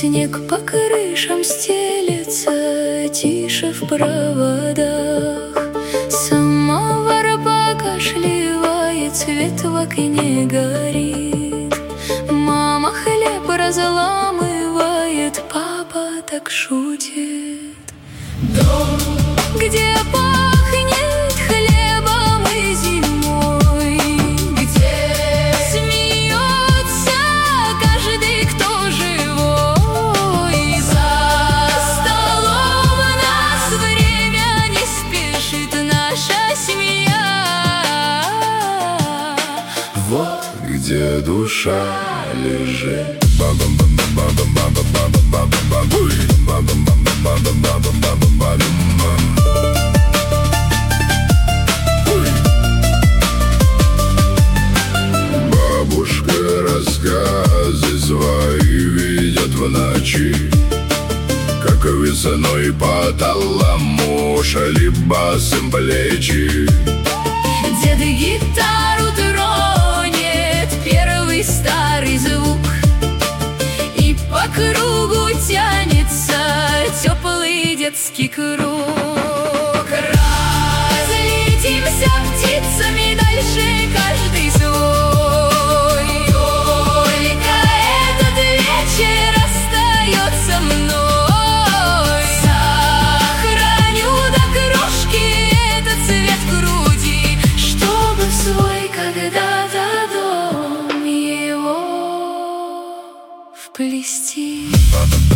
Снег по крышам стелется, тише в проводах. Самовар покашливает, свет в окне горит. Мама хлеб разламывает, папа так шутит. Дом, где пахнет хлебом и зимой, где смеется каждый, кто живой. За столом у нас время не спешит, наша семья. Вот где душа лежит. Бабушка рассказы свои видят в ночи, как весной по талому шали басом плечи. Дед гитару тронет, первый старый звук, и по кругу тянется теплый детский круг. Разлетимся птицами дальше каждый свой, только этот вечер остается мной. Сохраню до крошки этот цвет груди, чтобы в свой когда-то дом его вплести.